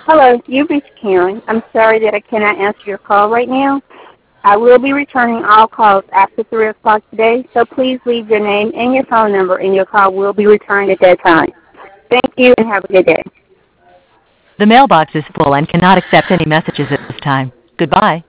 Hello, you've reached Karen. I'm sorry that I cannot answer your call right now. I will be returning all calls after 3 o'clock today, so please leave your name and your phone number, and your call will be returned at that time. Thank you, and have a good day. The mailbox is full and cannot accept any messages at this time. Goodbye.